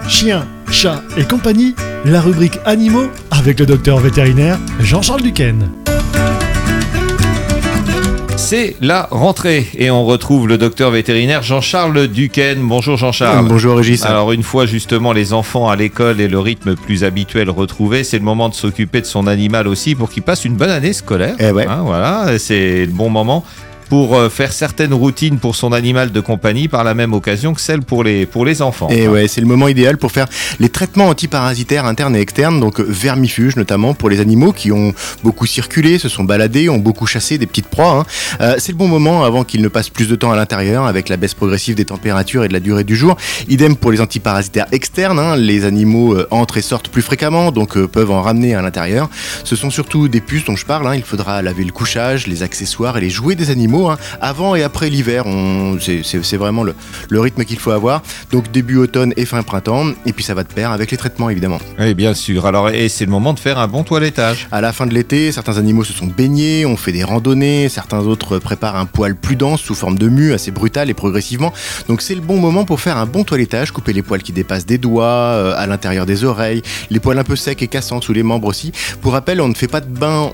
chiens, chats et compagnie, la rubrique animaux avec le docteur vétérinaire Jean-Charles Duquesne. C'est la rentrée et on retrouve le docteur vétérinaire Jean-Charles Duquesne. Bonjour Jean-Charles. Bonjour Régis. Alors une fois justement les enfants à l'école et le rythme plus habituel retrouvé, c'est le moment de s'occuper de son animal aussi pour qu'il passe une bonne année scolaire. Ouais. Voilà, c'est le bon moment pour faire certaines routines pour son animal de compagnie par la même occasion que celle pour les enfants. Et ouais, c'est le moment idéal pour faire les traitements antiparasitaires internes et externes, donc vermifuges notamment pour les animaux qui ont beaucoup circulé, se sont baladés, ont beaucoup chassé des petites proies. C'est le bon moment avant qu'ils ne passent plus de temps à l'intérieur avec la baisse progressive des températures et de la durée du jour. Idem pour les antiparasitaires externes, les animaux entrent et sortent plus fréquemment, donc peuvent en ramener à l'intérieur. Ce sont surtout des puces dont je parle, il faudra laver le couchage, les accessoires et les jouets des animaux avant et après l'hiver. C'est vraiment le rythme qu'il faut avoir. Donc début automne et fin printemps, et puis ça va de pair avec les traitements évidemment. Oui, bien sûr. Alors, et c'est le moment de faire un bon toilettage. À la fin de l'été, certains animaux se sont baignés, ont fait des randonnées, certains autres préparent un poil plus dense sous forme de mue, assez brutal et progressivement. Donc c'est le bon moment pour faire un bon toilettage, couper les poils qui dépassent des doigts, à l'intérieur des oreilles, les poils un peu secs et cassants sous les membres aussi. Pour rappel, on ne fait pas de bain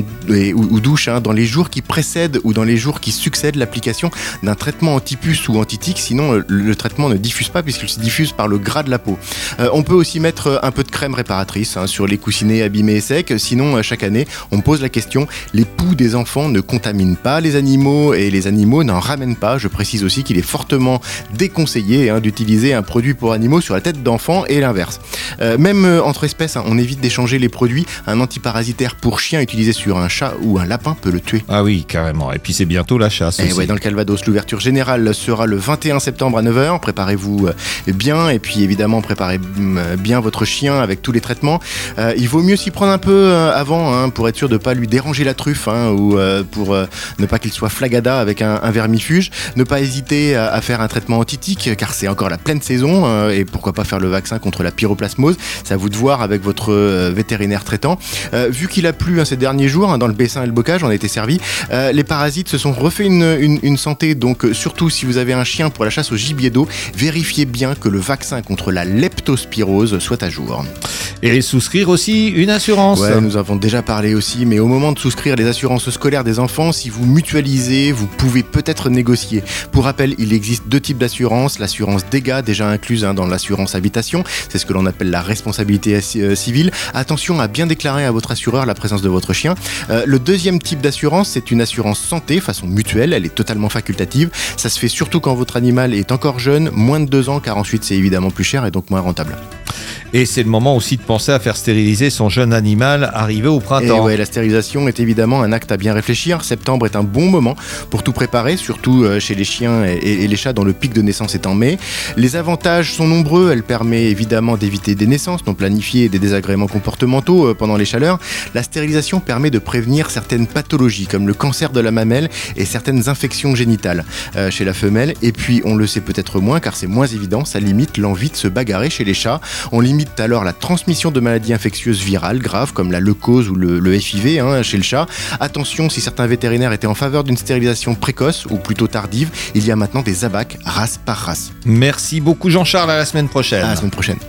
ou douche dans les jours qui précèdent ou dans les jours qui succèdent l'application d'un traitement anti-puce ou anti-tique, sinon le traitement ne diffuse pas puisqu'il se diffuse par le gras de la peau. On peut aussi mettre un peu de crème réparatrice sur les coussinets abîmés et secs, sinon chaque année on pose la question, les poux des enfants ne contaminent pas les animaux et les animaux n'en ramènent pas. Je précise aussi qu'il est fortement déconseillé d'utiliser un produit pour animaux sur la tête d'enfants et l'inverse. Même entre espèces, on évite d'échanger les produits. Un antiparasitaire pour chien utilisé sur un chat ou un lapin peut le tuer. Ah oui, carrément. Et puis c'est bientôt la chasse aussi. Ouais, dans le Calvados, l'ouverture générale sera le 21 septembre à 9h. Préparez-vous bien et puis évidemment préparez bien votre chien avec tous les traitements. Il vaut mieux s'y prendre un peu avant pour être sûr de ne pas lui déranger la truffe ou pour ne pas qu'il soit flagada avec un vermifuge. Ne pas hésiter à faire un traitement anti-tique car c'est encore la pleine saison et pourquoi pas faire le vaccin contre la pyroplasmose. C'est à vous de voir avec votre vétérinaire traitant. Vu qu'il a plu ces derniers jours dans le Bessin et le Bocage, on a été servi. Les parasites se sont refait une santé, donc surtout si vous avez un chien pour la chasse au gibier d'eau, vérifiez bien que le vaccin contre la leptospirose soit à jour. Et souscrire aussi une assurance. Ouais, nous avons déjà parlé aussi, mais au moment de souscrire les assurances scolaires des enfants, si vous mutualisez, vous pouvez peut-être négocier. Pour rappel, il existe deux types d'assurances. L'assurance dégâts, déjà incluse dans l'assurance habitation, c'est ce que l'on appelle la responsabilité civile. Attention à bien déclarer à votre assureur la présence de votre chien. Le deuxième type d'assurance, c'est une assurance santé façon mutuelle, elle est totalement facultative. Ça se fait surtout quand votre animal est encore jeune, moins de 2 ans, car ensuite c'est évidemment plus cher et donc moins rentable. Et c'est le moment aussi de penser à faire stériliser son jeune animal arrivé au printemps. Et ouais, la stérilisation est évidemment un acte à bien réfléchir. Septembre est un bon moment pour tout préparer, surtout chez les chiens et les chats dont le pic de naissance est en mai. Les avantages sont nombreux. Elle permet évidemment d'éviter des naissances non planifiées et des désagréments comportementaux pendant les chaleurs. La stérilisation permet de prévenir certaines pathologies comme le cancer de la mamelle et certaines infections génitales chez la femelle. Et puis, on le sait peut-être moins car c'est moins évident, ça limite l'envie de se bagarrer chez les chats. On limite alors la transmission de maladies infectieuses virales graves comme la leucose ou le FIV chez le chat. Attention, si certains vétérinaires étaient en faveur d'une stérilisation précoce ou plutôt tardive, il y a maintenant des abacs race par race. Merci beaucoup Jean-Charles, à la semaine prochaine. À la semaine prochaine.